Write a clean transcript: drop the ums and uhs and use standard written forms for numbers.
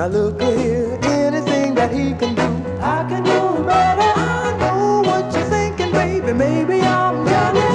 Now look here, anything that he can do, I can do better. I know what you're thinking, baby. Maybe I'm jealous.